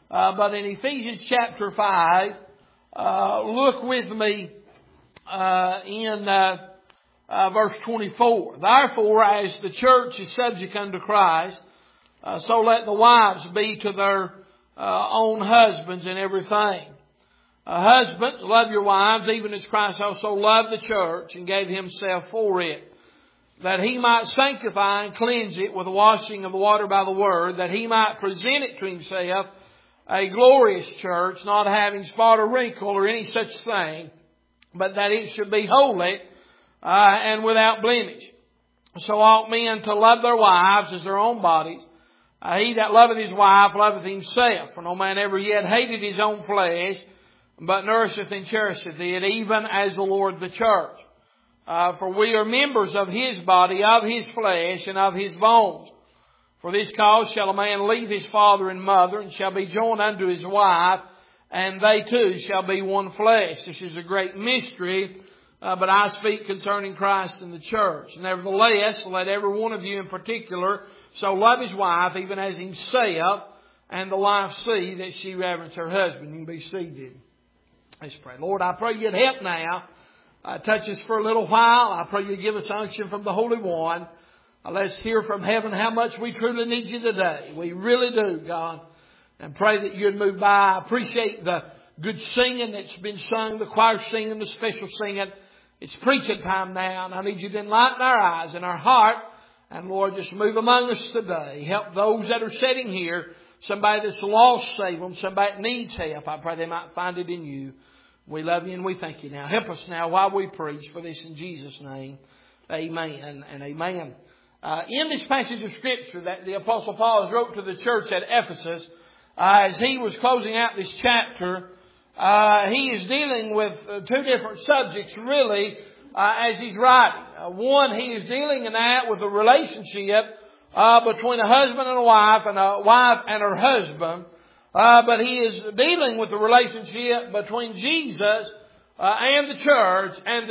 But in Ephesians chapter 5, look with me in verse 24. Therefore, as the church is subject unto Christ, so let the wives be to their own husbands in everything. Husbands, love your wives, even as Christ also loved the church and gave Himself for it, that He might sanctify and cleanse it with the washing of the water by the Word, that He might present it to Himself a glorious church, not having spot or wrinkle or any such thing, but that it should be holy and without blemish. So ought men to love their wives as their own bodies. He that loveth his wife loveth himself. For no man ever yet hated his own flesh, but nourisheth and cherisheth it, even as the Lord the church. For we are members of His body, of His flesh, and of His bones. For this cause shall a man leave his father and mother, and shall be joined unto his wife, and they two shall be one flesh. This is a great mystery, but I speak concerning Christ and the church. Nevertheless, let every one of you in particular so love his wife, even as himself, and the wife see that she reverence her husband. You can be seated. Let's pray. Lord, I pray You'd help now. Touch us for a little while. I pray You'd give us unction from the Holy One. Let's hear from heaven how much we truly need You today. We really do, God. And pray that You'd move by. I appreciate the good singing that's been sung, the choir singing, the special singing. It's preaching time now, and I need You to enlighten our eyes and our heart. And Lord, just move among us today. Help those that are sitting here. Somebody that's lost, save them. Somebody that needs help, I pray they might find it in You. We love You and we thank You now. Help us now while we preach for this in Jesus' name. Amen and amen. In this passage of Scripture that the Apostle Paul has wrote to the church at Ephesus, as he was closing out this chapter, he is dealing with two different subjects really as he's writing. One, he is dealing in that with a relationship between a husband and a wife and her husband. But he is dealing with the relationship between Jesus and the church and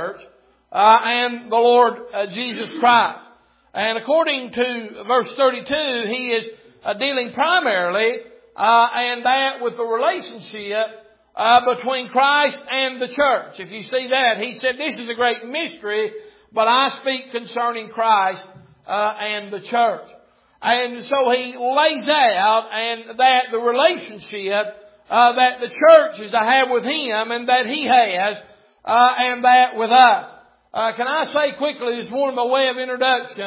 the Lord Jesus Christ. And according to verse 32, he is dealing primarily and that with the relationship between Christ and the church. If you see that, he said, this is a great mystery, but I speak concerning Christ and the church. And so he lays out and that the relationship that the church is to have with Him and that He has and that with us. Can I say quickly, this morning by way of introduction,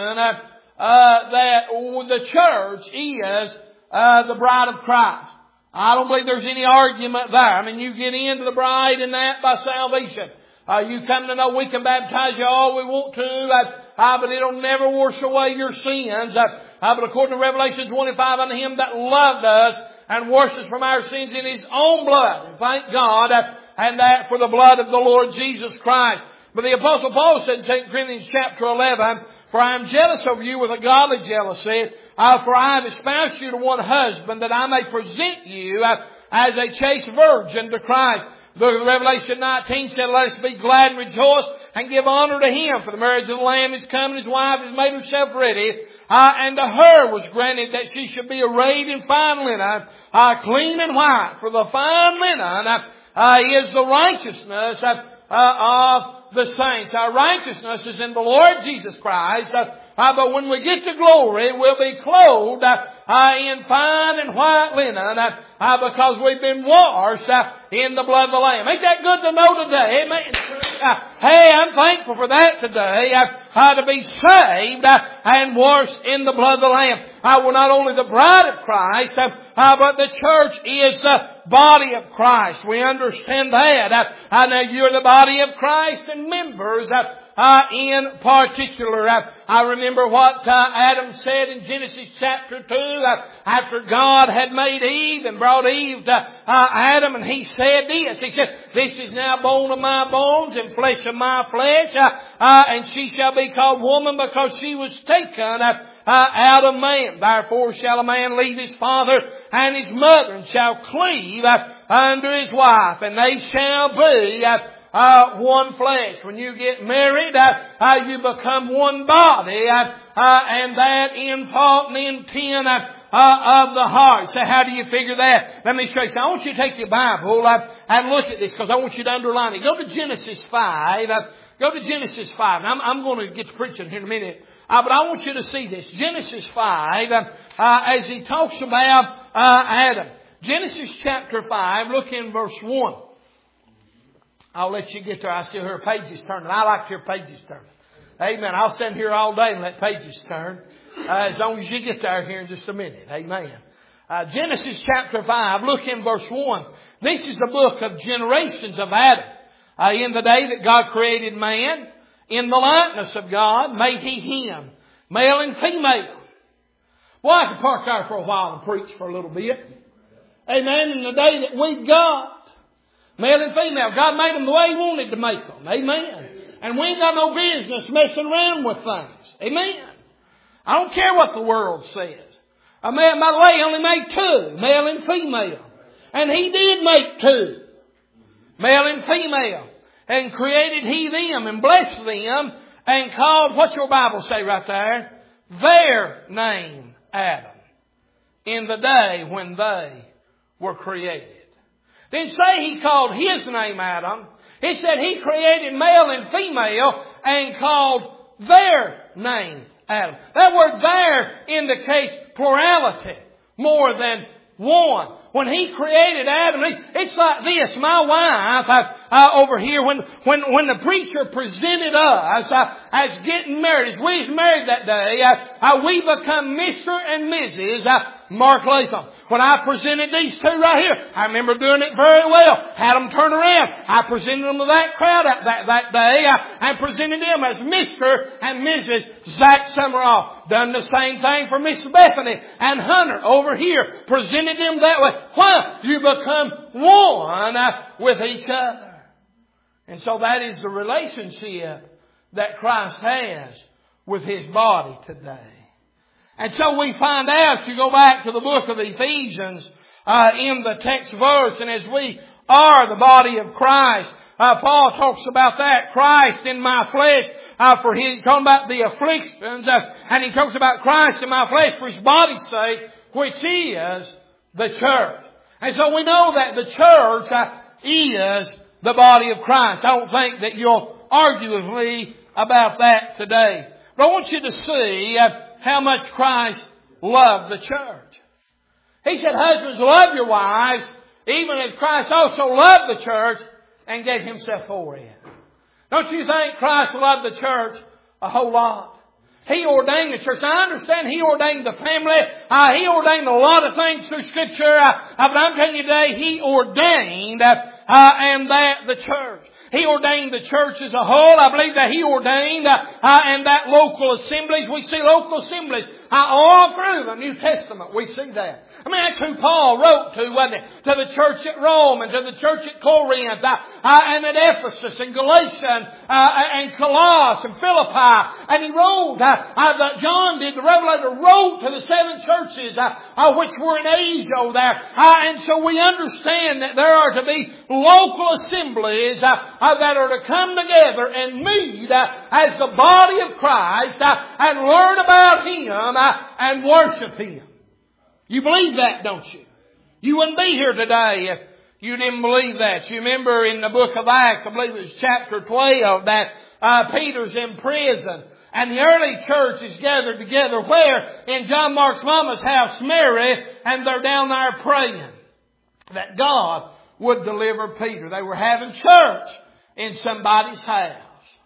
that the church is the bride of Christ. I don't believe there's any argument there. I mean, you get into the bride and that by salvation. You come to know we can baptize you all we want to, but it'll never wash away your sins. But according to Revelation 25, unto Him that loved us and washed us from our sins in His own blood. And thank God, and that for the blood of the Lord Jesus Christ. But the Apostle Paul said in 2 Corinthians chapter 11, for I am jealous of you with a godly jealousy, for I have espoused you to one husband, that I may present you as a chaste virgin to Christ. The Revelation 19 said, let us be glad and rejoice and give honor to Him. For the marriage of the Lamb is come, and His wife has made herself ready. And to her was granted that she should be arrayed in fine linen, clean and white. For the fine linen is the righteousness of the saints. Our righteousness is in the Lord Jesus Christ. But when we get to glory, we'll be clothed in fine and white linen because we've been washed in the blood of the Lamb. Ain't that good to know today? Amen. Hey, I'm thankful for that today. To be saved and washed in the blood of the Lamb. We're not only the bride of Christ, but the church is the body of Christ. We understand that. Now you're the body of Christ and members in particular. I remember what Adam said in Genesis chapter 2 after God had made Eve and brought Eve to Adam, and he said this. He said, this is now bone of my bones and flesh of my flesh, and she shall be called woman because she was taken out of man. Therefore shall a man leave his father and his mother, and shall cleave unto his wife, and they shall be one flesh. When you get married, you become one body, and that in thought and intent of the heart. So how do you figure that? Let me show you. I want you to take your Bible and look at this because I want you to underline it. Go to Genesis 5. Go to Genesis 5. Now, I'm going to get to preaching here in a minute. But I want you to see this. Genesis 5, as he talks about Adam. Genesis chapter 5, look in verse 1. I'll let you get there. I still hear pages turning. I like to hear pages turning. Amen. I'll stand here all day and let pages turn. As long as you get there here in just a minute. Amen. Genesis chapter 5, look in verse 1. This is the book of generations of Adam. In the day that God created man, in the likeness of God, made He him, male and female. Well, I could park there for a while and preach for a little bit. Amen. In the day that we got, male and female, God made them the way He wanted to make them. Amen. And we ain't got no business messing around with things. Amen. I don't care what the world says. A man, by the way, He only made two, male and female. And He did make two, male and female. And created He them and blessed them and called, what's your Bible say right there? Their name Adam. In the day when they were created. Didn't say He called His name Adam. He said He created male and female and called their name Adam. That word there indicates plurality more than one. When He created Adam, it's like this. My wife over here, when the preacher presented us as getting married, as we was married that day, we become Mr. and Mrs. Mark Latham. When I presented these two right here, I remember doing it very well. Had them turn around. I presented them to that crowd that day and presented them as Mr. and Mrs. Zach Summerall. Done the same thing for Miss Bethany and Hunter over here. Presented them that way. Why? You become one with each other. And so that is the relationship that Christ has with His body today. And so we find out, you go back to the book of Ephesians in the text verse, and as we are the body of Christ, Paul talks about that. Christ in my flesh, for His, talking about the afflictions, and he talks about Christ in my flesh for His body's sake, which is the church. And so we know that the church is the body of Christ. I don't think that you'll argue with me about that today. But I want you to see how much Christ loved the church. He said, husbands, love your wives, even as Christ also loved the church and gave Himself for it. Don't you think Christ loved the church a whole lot? He ordained the church. I understand He ordained the family. He ordained a lot of things through Scripture. But I'm telling you today, He ordained and that the church. He ordained the church as a whole. I believe that He ordained and that local assemblies. We see local assemblies all through the New Testament. We see that. I mean, that's who Paul wrote to, wasn't it? To the church at Rome and to the church at Corinth and at Ephesus and Galatia and Colossus and Philippi. And he wrote, John did, the Revelator wrote to the 7 churches which were in Asia there. And so we understand that there are to be local assemblies that are to come together and meet as the body of Christ and learn about Him and worship Him. You believe that, don't you? You wouldn't be here today if you didn't believe that. You remember in the book of Acts, I believe it was chapter 12, that Peter's in prison. And the early church is gathered together where? In John Mark's mama's house, Mary, and they're down there praying that God would deliver Peter. They were having church in somebody's house.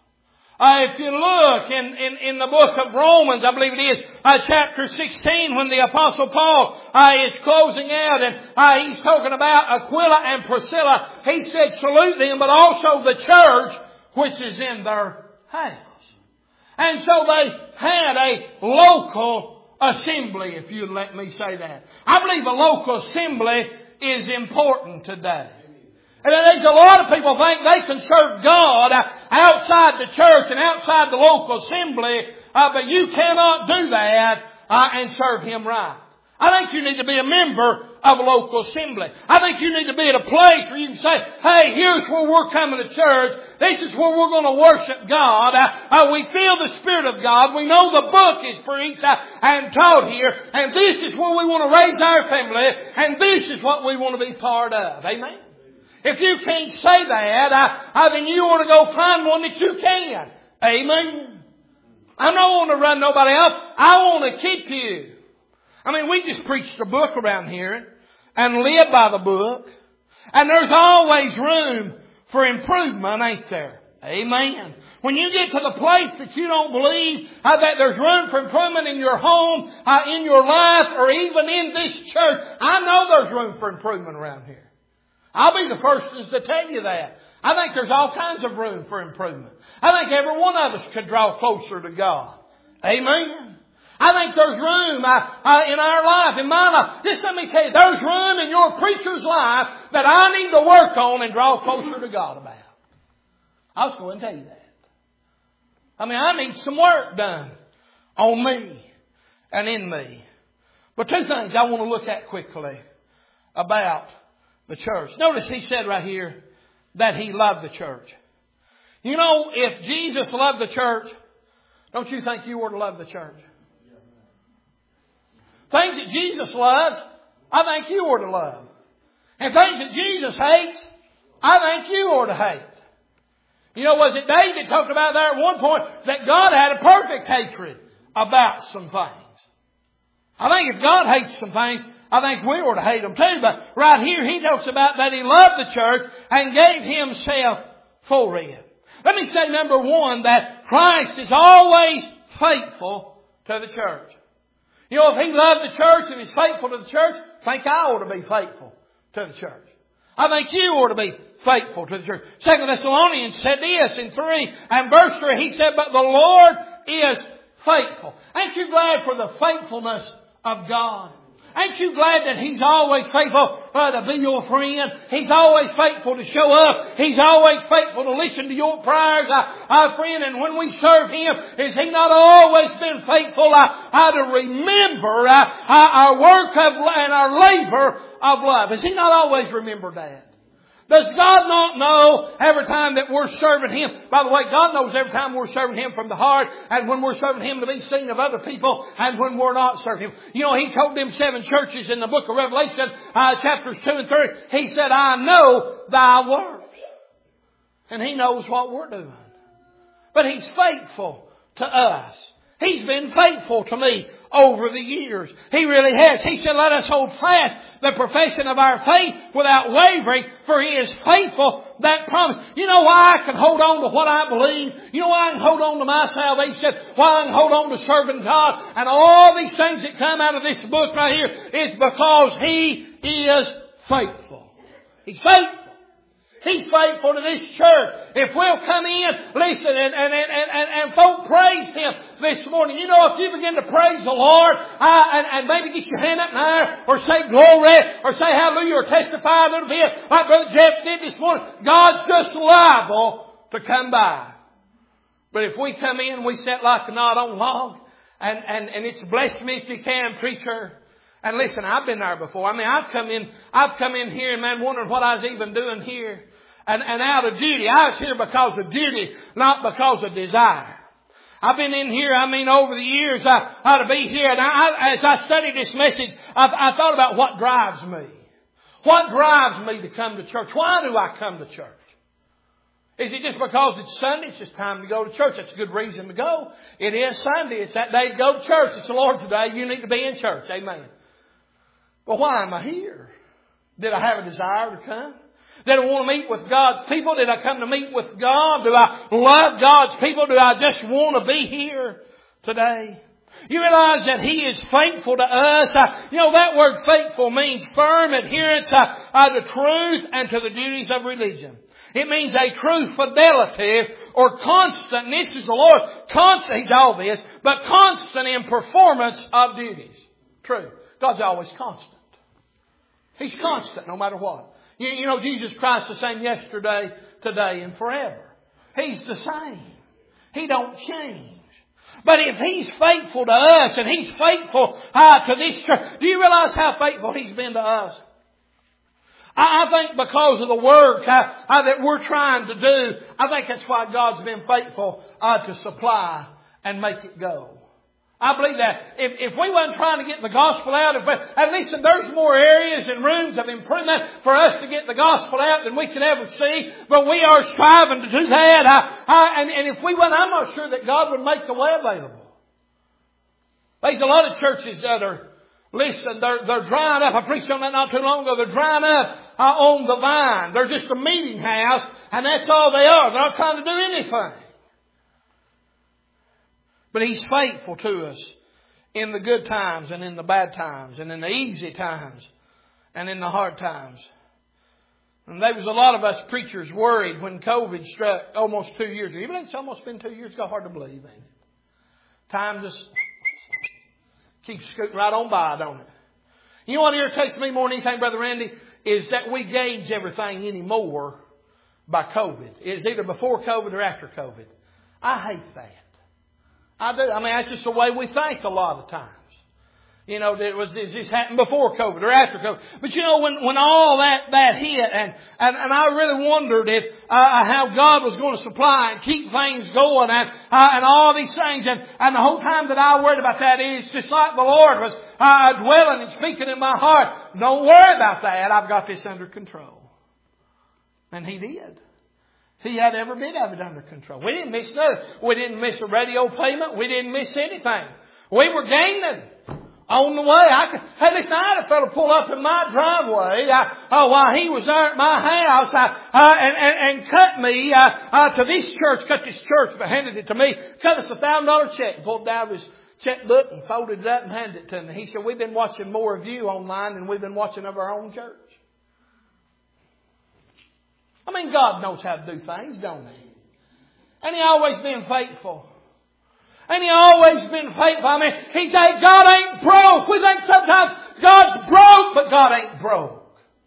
If you look in the book of Romans, I believe it is, chapter 16, when the Apostle Paul is closing out and he's talking about Aquila and Priscilla, he said, salute them, but also the church which is in their house. And so they had a local assembly, if you'd let me say that. I believe a local assembly is important today. And there's a lot of people think they can serve God outside the church and outside the local assembly, but you cannot do that and serve Him right. I think you need to be a member of a local assembly. I think you need to be at a place where you can say, hey, here's where we're coming to church. This is where we're going to worship God. We feel the Spirit of God. We know the book is preached and taught here. And this is where we want to raise our family. And this is what we want to be part of. Amen? If you can't say that, then you want to go find one that you can. Amen? I don't want to run nobody up. I want to keep you. I mean, we just preach the book around here and live by the book. And there's always room for improvement, ain't there? Amen. When you get to the place that you don't believe that there's room for improvement in your home, in your life, or even in this church, I know there's room for improvement around here. I'll be the first to tell you that. I think there's all kinds of room for improvement. I think every one of us could draw closer to God. Amen. I think there's room in our life, in my life. Just let me tell you, there's room in your preacher's life that I need to work on and draw closer to God about. I was going to tell you that. I mean, I need some work done on me and in me. But two things I want to look at quickly about the church. Notice he said right here that he loved the church. You know, if Jesus loved the church, don't you think you ought to love the church? Things that Jesus loves, I think you ought to love. And things that Jesus hates, I think you ought to hate. You know, was it David talked about there at one point that God had a perfect hatred about some things? I think if God hates some things, I think we ought to hate them too. But right here he talks about that he loved the church and gave himself for it. Let me say, number one, that Christ is always faithful to the church. You know, if he loved the church and is faithful to the church, I think I ought to be faithful to the church. I think you ought to be faithful to the church. 2 Thessalonians said this in 3 and verse 3. He said, but the Lord is faithful. Ain't you glad for the faithfulness of God? Ain't you glad that He's always faithful to be your friend? He's always faithful to show up. He's always faithful to listen to your prayers, friend. And when we serve Him, has He not always been faithful to remember our work and our labor of love? Has He not always remembered that? Does God not know every time that we're serving Him? By the way, God knows every time we're serving Him from the heart, and when we're serving Him to be seen of other people, and when we're not serving Him. You know, He told them 7 churches in the book of Revelation, chapters 2 and 3, He said, I know thy works. And He knows what we're doing. But He's faithful to us. He's been faithful to me over the years. He really has. He said, let us hold fast the profession of our faith without wavering, for He is faithful that promise. You know why I can hold on to what I believe? You know why I can hold on to my salvation? Why I can hold on to serving God? And all these things that come out of this book right here is because He is faithful. He's faithful. He's faithful to this church. If we'll come in, listen, and folk praise Him this morning. You know, if you begin to praise the Lord, and maybe get your hand up in the air, or say glory, or say hallelujah, or testify a little bit, like Brother Jeff did this morning, God's just liable to come by. But if we come in, we sit like a knot on log, and it's bless me if you can, preacher. And listen, I've been there before. I mean, I've come in here and man, wondering what I was even doing here. And out of duty. I was here because of duty, not because of desire. I've been in here, over the years, to be here. And as I studied this message, I thought about what drives me. What drives me to come to church? Why do I come to church? Is it just because it's Sunday? It's just time to go to church. That's a good reason to go. It is Sunday. It's that day to go to church. It's the Lord's day. You need to be in church. Amen. Well, why am I here? Did I have a desire to come? Did I want to meet with God's people? Did I come to meet with God? Do I love God's people? Do I just want to be here today? You realize that He is faithful to us. That word faithful means firm adherence to truth and to the duties of religion. It means a true fidelity or constant. And this is the Lord. Constant, He's all this, but constant in performance of duties. True. God's always constant. He's constant no matter what. You know, Jesus Christ is the same yesterday, today, and forever. He's the same. He don't change. But if He's faithful to us and He's faithful to this church, do you realize how faithful He's been to us? I think because of the work that we're trying to do, I think that's why God's been faithful to supply and make it go. I believe that. If we weren't trying to get the gospel out, at least there's more areas and rooms of improvement for us to get the gospel out than we could ever see. But we are striving to do that. And if we weren't, I'm not sure that God would make the way available. There's a lot of churches that are, listen, they're drying up. I preached on that not too long ago. They're drying up on the vine. They're just a meeting house, and that's all they are. They're not trying to do anything. But He's faithful to us in the good times and in the bad times and in the easy times and in the hard times. And there was a lot of us preachers worried when COVID struck almost 2 years ago. You believe it's almost been 2 years ago? Hard to believe, ain't it? Time just keeps scooting right on by, don't it? You know what irritates me more than anything, Brother Randy, is that we gauge everything anymore by COVID. It's either before COVID or after COVID. I hate that. I do. I mean, that's just the way we think a lot of times. You know, does this happen before COVID or after COVID? But you know, when all that hit, and I really wondered if how God was going to supply and keep things going, and all these things, and the whole time that I worried about that is just like the Lord was dwelling and speaking in my heart. Don't worry about that. I've got this under control, and He did. He had every bit of it under control. We didn't miss nothing. We didn't miss a radio payment. We didn't miss anything. We were gaining on the way. Hey, listen, I had a fellow pull up in my driveway while he was there at my house and cut me to this church, cut this church, but handed it to me, cut us $1,000 check, pulled down his checkbook and folded it up and handed it to me. He said, we've been watching more of you online than we've been watching of our own church. I mean, God knows how to do things, don't He? And He always been faithful. And He always been faithful. I mean, He said, God ain't broke. We think sometimes God's broke, but God ain't broke.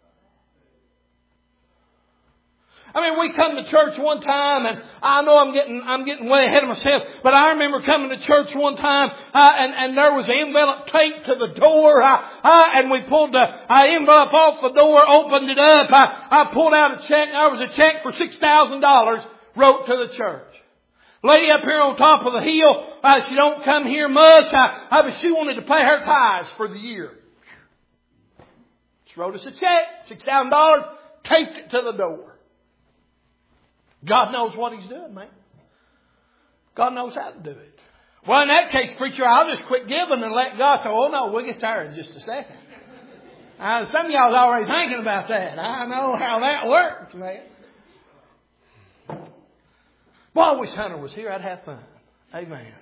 I mean, we come to church one time, and I know I'm getting way ahead of myself, but I remember coming to church one time, and there was an envelope taped to the door, and we pulled the envelope off the door, opened it up, I pulled out a check. There was a check for $6,000 wrote to the church. Lady up here on top of the hill, she don't come here much, but she wanted to pay her tithes for the year. She wrote us a check, $6,000, taped it to the door. God knows what He's doing, man. God knows how to do it. Well, in that case, preacher, I'll just quit giving and let God say, oh no, we'll get there in just a second. Some of y'all's already thinking about that. I know how that works, man. Boy, I wish Hunter was here. I'd have fun. Amen.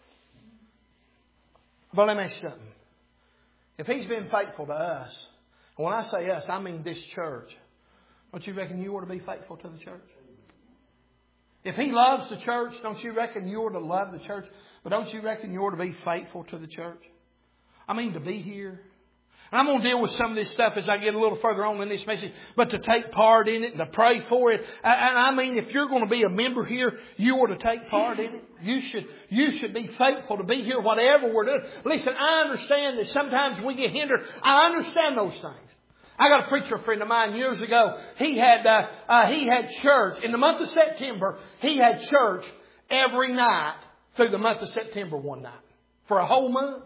But let me ask you something. If He's been faithful to us, and when I say us, I mean this church, don't you reckon you ought to be faithful to the church? If He loves the church, don't you reckon you ought to love the church? But don't you reckon you ought to be faithful to the church? I mean, to be here. And I'm going to deal with some of this stuff as I get a little further on in this message. But to take part in it and to pray for it. And I mean, if you're going to be a member here, you ought to take part in it. You should be faithful to be here, whatever we're doing. Listen, I understand that sometimes we get hindered. I understand those things. I got a preacher friend of mine years ago. He had church in the month of September. He had church every night through the month of September one night for a whole month.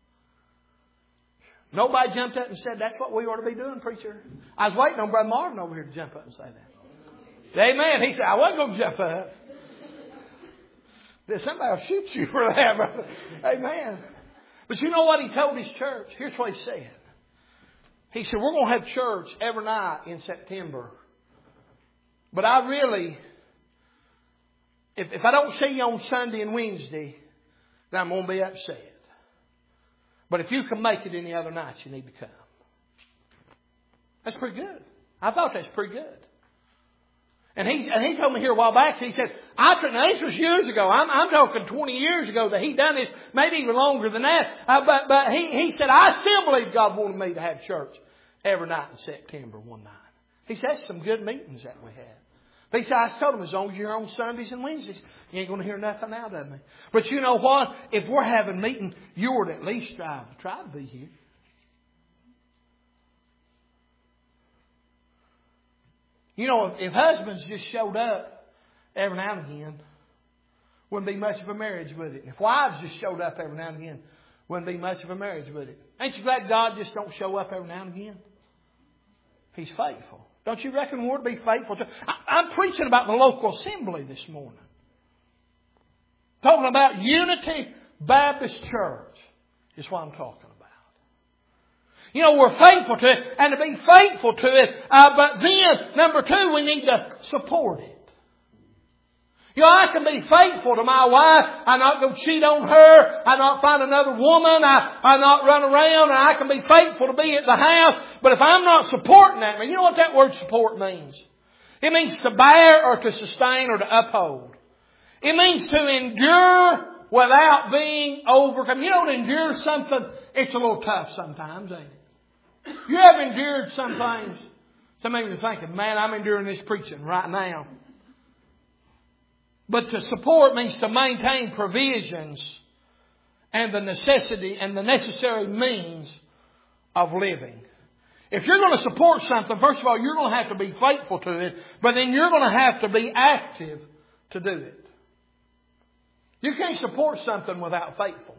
Nobody jumped up and said, that's what we ought to be doing, preacher. I was waiting on Brother Marvin over here to jump up and say that. Amen. He said, I wasn't going to jump up. Somebody will shoot you for that, brother. Amen. But you know what he told his church? Here's what he said. He said, we're going to have church every night in September. But I really, if I don't see you on Sunday and Wednesday, then I'm going to be upset. But if you can make it any other night, you need to come. That's pretty good. I thought that's pretty good. And he told me here a while back, he said, now this was years ago. I'm talking 20 years ago that he done this, maybe even longer than that. But he said, I still believe God wanted me to have church every night in September one night. He said, that's some good meetings that we had. They said, I told them, as long as you're on Sundays and Wednesdays, you ain't going to hear nothing out of me. But you know what? If we're having meeting, you ought to at least try to be here. You know, if husbands just showed up every now and again, wouldn't be much of a marriage with it. And if wives just showed up every now and again, wouldn't be much of a marriage with it. Ain't you glad God just don't show up every now and again? He's faithful. Don't you reckon we're to be faithful to? I'm preaching about the local assembly this morning. Talking about Unity Baptist Church is what I'm talking about. You know, we're faithful to it, and to be faithful to it. But then, number two, we need to support it. You know, I can be faithful to my wife. I not go cheat on her. I not find another woman. I not run around. And I can be faithful to be at the house. But if I'm not supporting that, you know what that word support means? It means to bear or to sustain or to uphold. It means to endure without being overcome. You don't endure something, it's a little tough sometimes, ain't it? You have endured some things. Some of you are thinking, man, I'm enduring this preaching right now. But to support means to maintain provisions and the necessity and the necessary means of living. If you're going to support something, first of all, you're going to have to be faithful to it, but then you're going to have to be active to do it. You can't support something without faithfulness.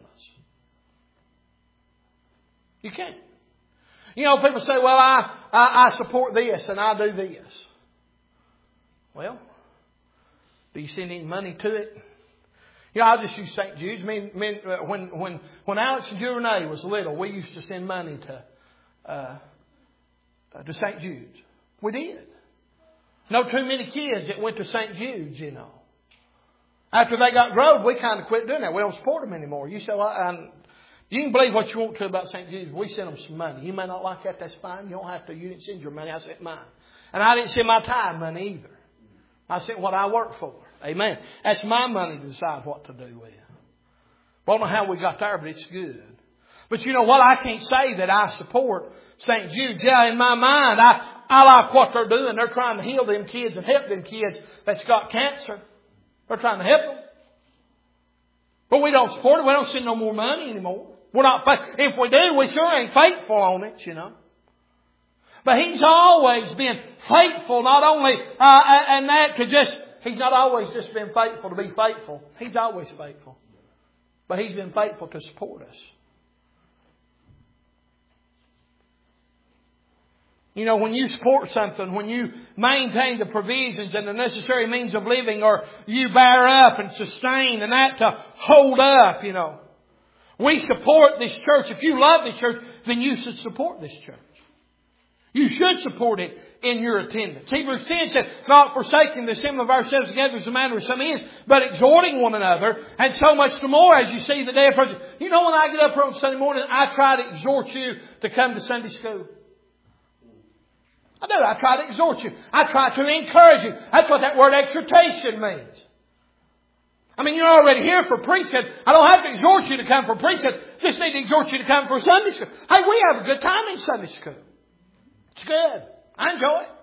You can't. You know, people say, well, I support this and I do this. Well, do you send any money to it? You know, I'll just use St. Jude's. When Alex and Renee was little, we used to send money to St. Jude's. We did. No too many kids that went to St. Jude's, you know. After they got grown, we kind of quit doing that. We don't support them anymore. You say, you can believe what you want to about St. Jude's. We sent them some money. You may not like that. That's fine. You don't have to. You didn't send your money. I sent mine. And I didn't send my tithe money either. I sent what I worked for. Amen. That's my money to decide what to do with. I don't know how we got there, but it's good. But you know what? I can't say that I support St. Jude's. Yeah, in my mind, I like what they're doing. They're trying to heal them kids and help them kids that's got cancer. They're trying to help them. But we don't support it. We don't send no more money anymore. We're not. If we do, we sure ain't faithful on it, you know. But He's always been faithful, not only, and that to just, He's not always just been faithful to be faithful. He's always faithful. But He's been faithful to support us. You know, when you support something, when you maintain the provisions and the necessary means of living, or you bear up and sustain and that to hold up, you know. We support this church. If you love this church, then you should support this church. You should support it in your attendance. Hebrews 10 said, not forsaking the assembly of ourselves together as the manner of some is, but exhorting one another, and so much the more as you see the day approaching. You know, when I get up here on Sunday morning, I try to exhort you to come to Sunday school. I do. I try to exhort you. I try to encourage you. That's what that word exhortation means. I mean, you're already here for preaching. I don't have to exhort you to come for preaching. Just need to exhort you to come for Sunday school. Hey, we have a good time in Sunday school. It's good. I enjoy it.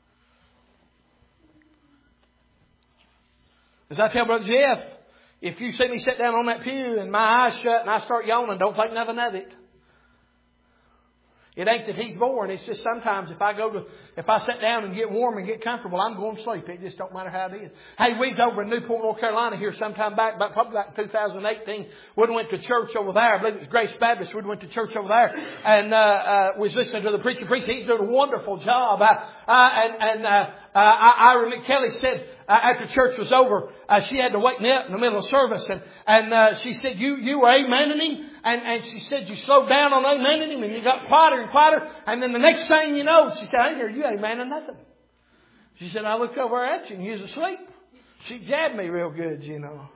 As I tell Brother Jeff, if you see me sit down on that pew and my eyes shut and I start yawning, don't think nothing of it. It ain't that he's boring. It's just sometimes if I sit down and get warm and get comfortable, I'm going to sleep. It just don't matter how it is. Hey, we was over in Newport, North Carolina here sometime back, probably back in 2018. We went to church over there. I believe it was Grace Baptist. We went to church over there and was listening to the preacher preach. He's doing a wonderful job. I remember Kelly said after church was over, she had to wake me up in the middle of service, and she said, "You were amening him," and she said, "You slowed down on amening him, and you got quieter and quieter, and then the next thing you know," she said, "I didn't hear you amening nothing." She said, "I looked over at you and you was asleep." She jabbed me real good, you know.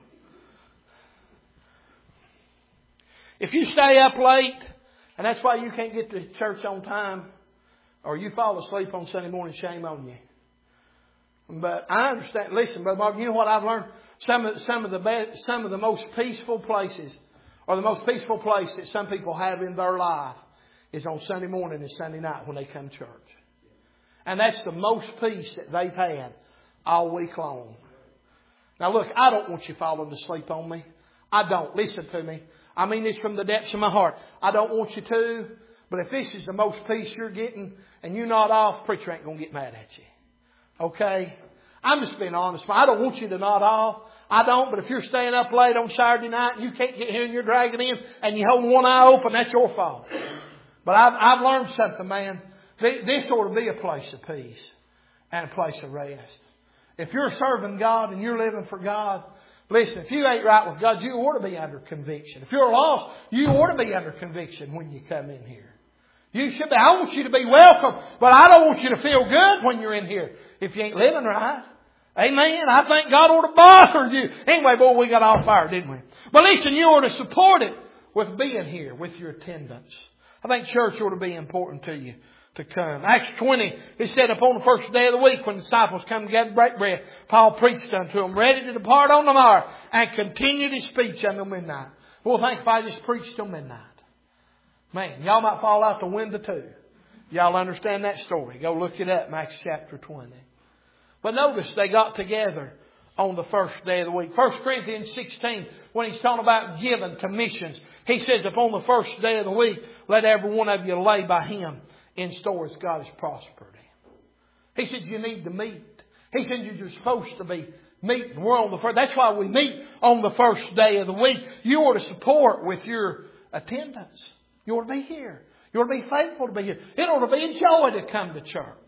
If you stay up late, and that's why you can't get to church on time, or you fall asleep on Sunday morning, shame on you. But I understand. Listen, Brother Mark, you know what I've learned? Some of the most peaceful places, or the most peaceful place that some people have in their life, is on Sunday morning and Sunday night when they come to church. And that's the most peace that they've had all week long. Now look, I don't want you falling asleep on me. I don't. Listen to me. I mean this from the depths of my heart. I don't want you to. But if this is the most peace you're getting and you're not off, preacher ain't going to get mad at you. Okay? I'm just being honest. I don't want you to nod off. I don't, but if you're staying up late on Saturday night and you can't get here and you're dragging in and you're holding one eye open, that's your fault. But I've learned something, man. This ought to be a place of peace and a place of rest. If you're serving God and you're living for God, listen, if you ain't right with God, you ought to be under conviction. If you're lost, you ought to be under conviction when you come in here. You should be. I want you to be welcome, but I don't want you to feel good when you're in here if you ain't living right. Amen. I think God ought to bother you. Anyway, boy, we got all fired, didn't we? But listen, you ought to support it with being here, with your attendance. I think church ought to be important to you to come. Acts 20, it said upon the first day of the week when the disciples come together to break bread, Paul preached unto them, ready to depart on the morrow, and continued his speech until midnight. Well, think if I just preached till midnight. Man, y'all might fall out the window too. Y'all understand that story. Go look it up, Acts chapter 20. But notice they got together on the first day of the week. 1 Corinthians 16, when he's talking about giving to missions, he says, upon the first day of the week, let every one of you lay by him in stores God has prospered in. He said you need to meet. He said you're supposed to be meeting. We're on the first. That's why we meet on the first day of the week. You ought to support with your attendance. You ought to be here. You ought to be faithful to be here. It ought to be a joy to come to church.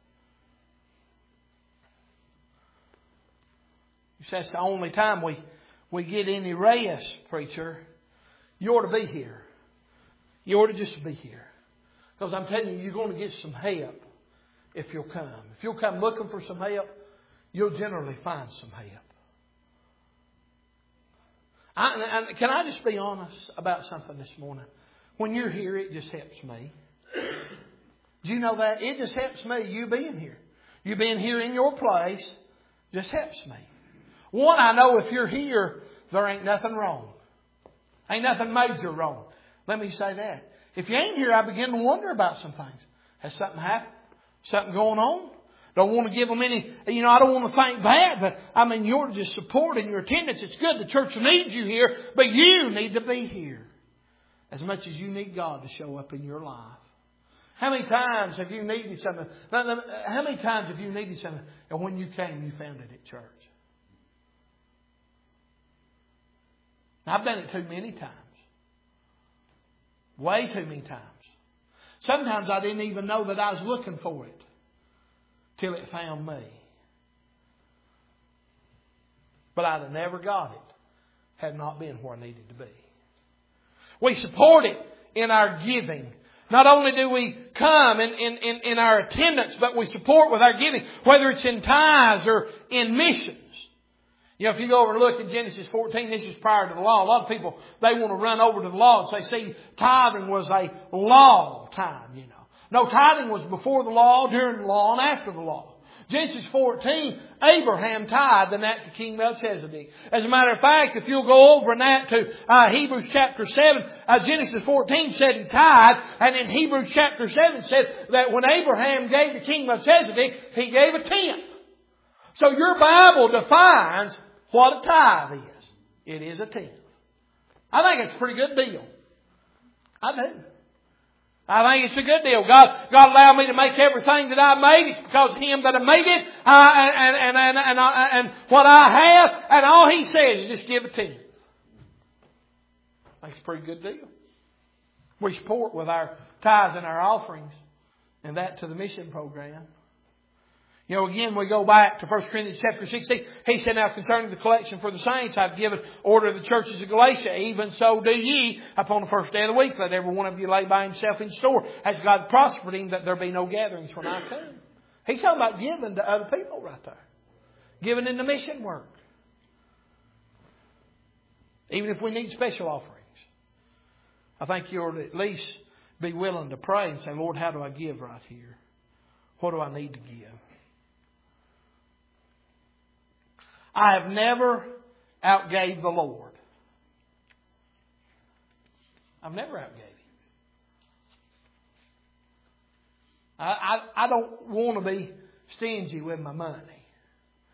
That's the only time we get any rest, preacher. You ought to be here. You ought to just be here. Because I'm telling you, you're going to get some help if you'll come. If you'll come looking for some help, you'll generally find some help. Can I just be honest about something this morning? When you're here, it just helps me. Do you know that? It just helps me, you being here. You being here in your place just helps me. One, I know if you're here, there ain't nothing wrong. Ain't nothing major wrong. Let me say that. If you ain't here, I begin to wonder about some things. Has something happened? Something going on? Don't want to give them any, I don't want to think bad, but you're just supporting your attendance. It's good. The church needs you here, but you need to be here as much as you need God to show up in your life. How many times have you needed something? How many times have you needed something and when you came, you found it at church? I've done it too many times. Way too many times. Sometimes I didn't even know that I was looking for it till it found me. But I'd have never got it had not been where I needed to be. We support it in our giving. Not only do we come in our attendance, but we support with our giving, whether it's in tithes or in missions. If you go over and look at Genesis 14, this is prior to the law. A lot of people, they want to run over to the law and say, see, tithing was a law time, No, tithing was before the law, during the law, and after the law. Genesis 14, Abraham tithed and that to King Melchizedek. As a matter of fact, if you'll go over and that to Hebrews chapter 7, Genesis 14 said he tithed, and in Hebrews chapter 7 said that when Abraham gave to King Melchizedek, he gave a tenth. So your Bible defines what a tithe is. It is a tenth. I think it's a pretty good deal. I do. I think it's a good deal. God allowed me to make everything that I made. It's because of Him that I made it. And what I have. And all He says is just give a tenth. I think it's a pretty good deal. We support with our tithes and our offerings. And that to the mission program. Again, we go back to 1 Corinthians chapter 16. He said, now concerning the collection for the saints, I've given order to the churches of Galatia. Even so do ye upon the first day of the week. Let every one of you lay by himself in store, as God prospered him, that there be no gatherings when I come. He's talking about giving to other people right there. Giving in the mission work. Even if we need special offerings. I think you ought to at least be willing to pray and say, Lord, how do I give right here? What do I need to give? I have never outgave the Lord. I've never outgave Him. I don't want to be stingy with my money.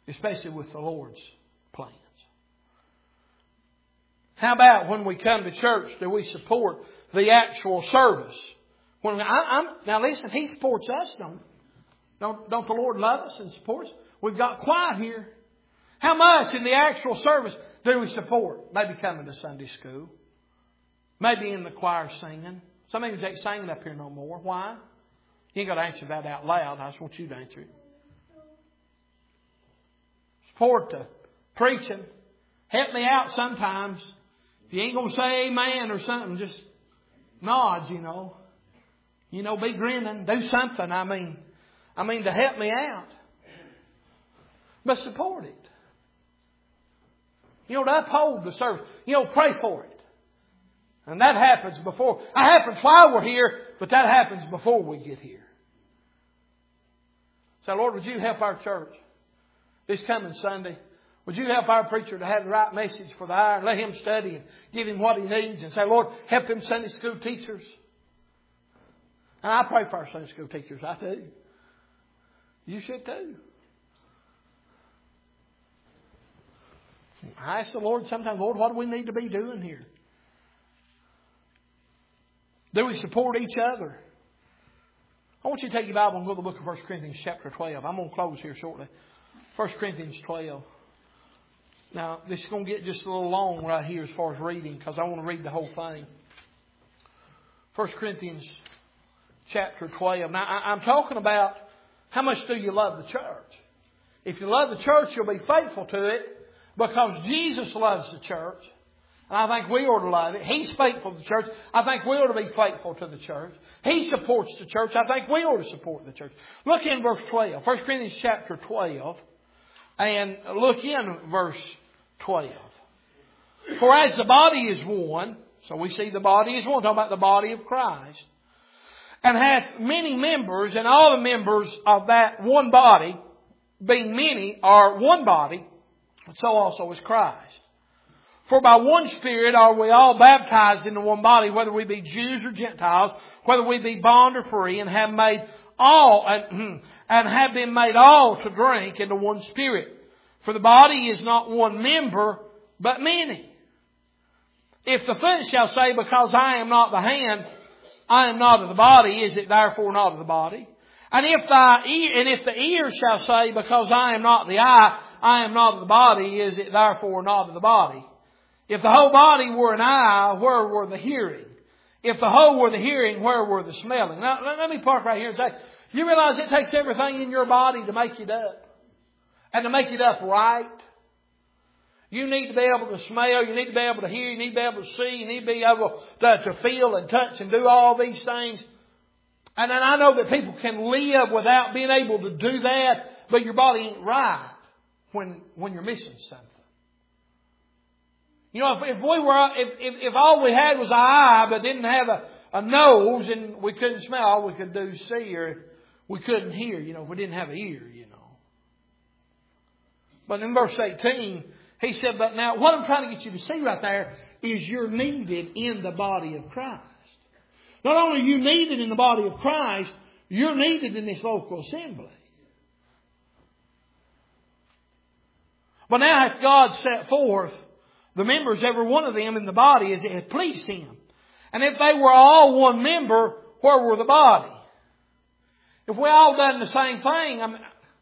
especially with the Lord's plans. How about when we come to church, do we support the actual service? Now listen, He supports us, don't He? Don't the Lord love us and support us? We've got quiet here. How much in the actual service do we support? Maybe coming to Sunday school. Maybe in the choir singing. Some of you ain't singing up here no more. Why? You ain't got to answer that out loud. I just want you to answer it. Support the preaching. Help me out sometimes. If you ain't going to say amen or something, just nod, you know. You know, be grinning. Do something. I mean, to help me out. But support it. You know, to uphold the service. You know, pray for it. And that happens before. It happens while we're here, but that happens before we get here. So, Lord, would you help our church this coming Sunday? Would you help our preacher to have the right message for the hour and let him study and give him what he needs and say, Lord, help them Sunday school teachers. And I pray for our Sunday school teachers. I do. You should too. I ask the Lord sometimes, Lord, what do we need to be doing here? Do we support each other? I want you to take your Bible and go to the book of 1 Corinthians chapter 12. I'm going to close here shortly. 1 Corinthians 12. Now, this is going to get just a little long right here as far as reading because I want to read the whole thing. 1 Corinthians chapter 12. Now, I'm talking about how much do you love the church? If you love the church, you'll be faithful to it because Jesus loves the church. And I think we ought to love it. He's faithful to the church. I think we ought to be faithful to the church. He supports the church. I think we ought to support the church. Look in verse 12. 1 Corinthians chapter 12. And look in verse 12. For as the body is one, so we see the body is one, talking about the body of Christ, and hath many members, and all the members of that one body, being many, are one body, so also is Christ. For by one Spirit are we all baptized into one body, whether we be Jews or Gentiles, whether we be bond or free, and have made all and have been made all to drink into one Spirit. For the body is not one member, but many. If the foot shall say, because I am not the hand, I am not of the body, is it therefore not of the body? And if the ear shall say, because I am not the eye, I am not of the body, is it therefore not of the body? If the whole body were an eye, where were the hearing? If the whole were the hearing, where were the smelling? Now, let me park right here and say, you realize it takes everything in your body to make it up. And to make it up right. You need to be able to smell. You need to be able to hear. You need to be able to see. You need to be able to feel and touch and do all these things. And then I know that people can live without being able to do that. But your body ain't right when you're missing something. You know, if all we had was an eye but didn't have a nose and we couldn't smell, all we could do is see, or if we couldn't hear, you know, if we didn't have an ear, you know. But in verse 18, he said, but now what I'm trying to get you to see right there is you're needed in the body of Christ. Not only are you needed in the body of Christ, you're needed in this local assembly. But now hath God set forth the members, every one of them in the body, as it hath pleased Him. And if they were all one member, where were the body? If we all done the same thing,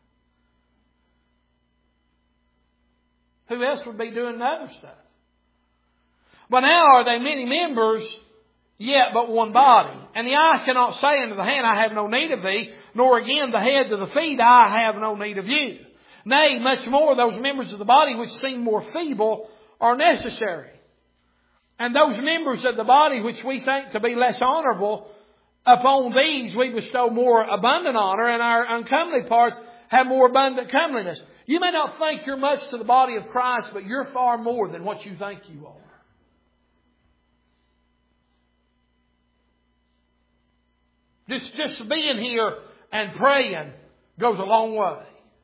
who else would be doing the other stuff? But now are they many members, yet but one body? And the eye cannot say unto the hand, I have no need of thee, nor again the head to the feet, I have no need of you. Nay, much more those members of the body which seem more feeble are necessary. And those members of the body which we think to be less honorable, upon these we bestow more abundant honor, and our uncomely parts have more abundant comeliness. You may not think you're much to the body of Christ, but you're far more than what you think you are. Just being here and praying goes a long way.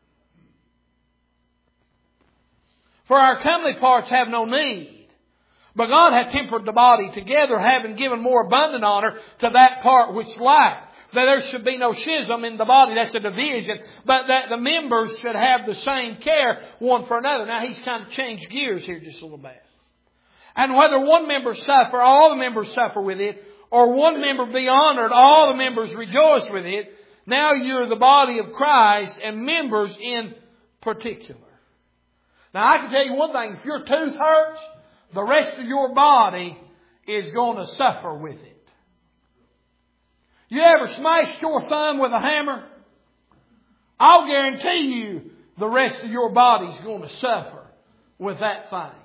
For our comely parts have no need. But God hath tempered the body together, having given more abundant honor to that part which lacked, that there should be no schism in the body. That's a division. But that the members should have the same care one for another. Now He's kind of changed gears here just a little bit. And whether one member suffer, all the members suffer with it, or one member be honored, all the members rejoice with it. Now you're the body of Christ and members in particular. Now I can tell you one thing, if your tooth hurts, the rest of your body is going to suffer with it. You ever smashed your thumb with a hammer? I'll guarantee you the rest of your body's going to suffer with that thing.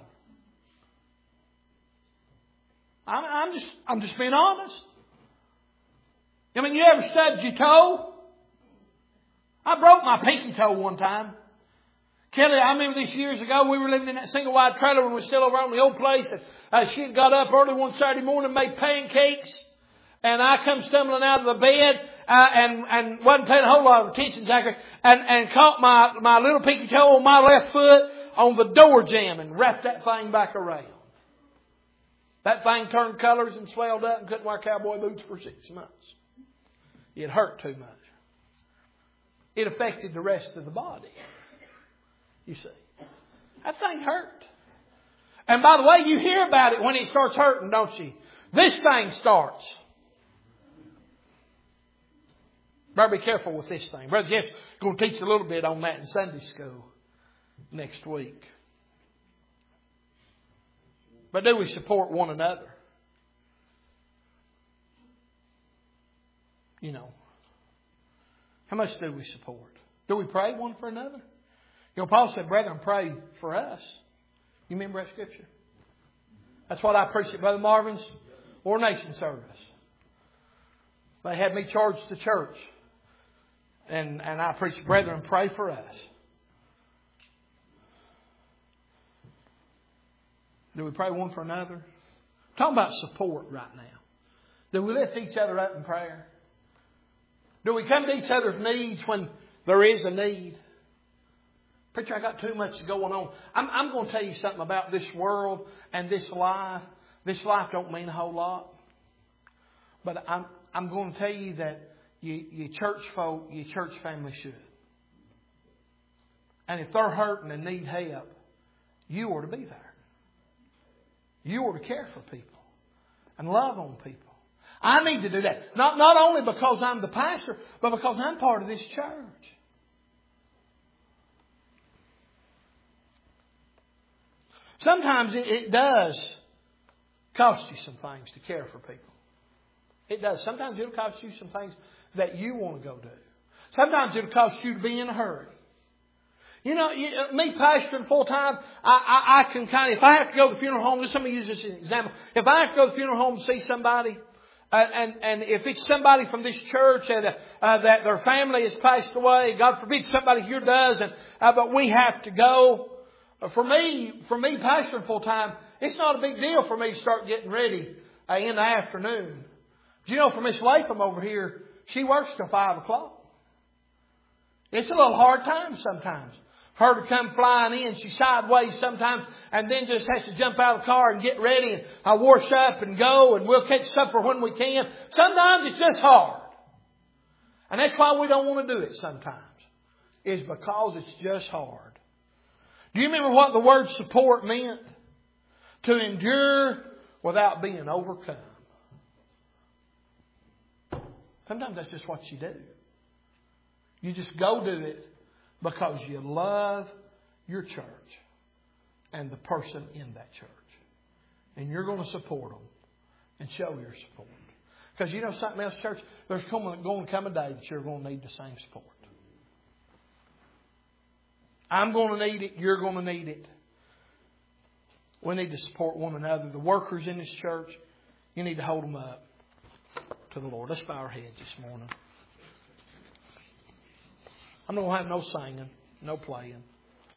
I'm just being honest. I mean, you ever stubbed your toe? I broke my pinky toe one time. Kelly, I remember this years ago, we were living in that single wide trailer when we were still over on the old place. And she had got up early one Saturday morning and made pancakes. And I come stumbling out of the bed and wasn't paying a whole lot of attention, Zachary, and caught my little pinky toe on my left foot on the door jamb and wrapped that thing back around. That thing turned colors and swelled up and couldn't wear cowboy boots for 6 months. It hurt too much. It affected the rest of the body. You see. That thing hurt. And by the way, you hear about it when it starts hurting, don't you? This thing starts. Better be careful with this thing. Brother Jeff's going to teach a little bit on that in Sunday school next week. But do we support one another? You know. How much do we support? Do we pray one for another? You know, Paul said, brethren, pray for us. You remember that scripture? That's what I preached at Brother Marvin's ordination service. They had me charge the church. And I preached, brethren, pray for us. Do we pray one for another? I'm talking about support right now. Do we lift each other up in prayer? Do we come to each other's needs when there is a need? Preacher, I got too much going on. I'm going to tell you something about this world and this life. This life don't mean a whole lot. But I'm going to tell you that your church folk, your church family should. And if they're hurting and need help, you ought to be there. You ought to care for people and love on people. I need to do that. Not only because I'm the pastor, but because I'm part of this church. Sometimes it does cost you some things to care for people. It does. Sometimes it'll cost you some things that you want to go do. Sometimes it'll cost you to be in a hurry. You know, me pastoring full time, I can kind of, if I have to go to the funeral home, just let me use this as an example. If I have to go to the funeral home to see somebody, and if it's somebody from this church that their family has passed away, God forbid somebody here does, but we have to go. For me pastoring full time, it's not a big deal for me to start getting ready in the afternoon. Do you know, for Miss Latham over here, she works till 5 o'clock. It's a little hard time sometimes. Her to come flying in, she's sideways sometimes, and then just has to jump out of the car and get ready and wash up and go, and we'll catch supper when we can. Sometimes it's just hard. And that's why we don't want to do it sometimes. Is because it's just hard. Do you remember what the word support meant? To endure without being overcome. Sometimes that's just what you do. You just go do it because you love your church and the person in that church. And you're going to support them and show your support. Because you know something else, church? There's going to come a day that you're going to need the same support. I'm going to need it. You're going to need it. We need to support one another. The workers in this church, you need to hold them up to the Lord. Let's bow our heads this morning. I'm not going to have no singing, no playing.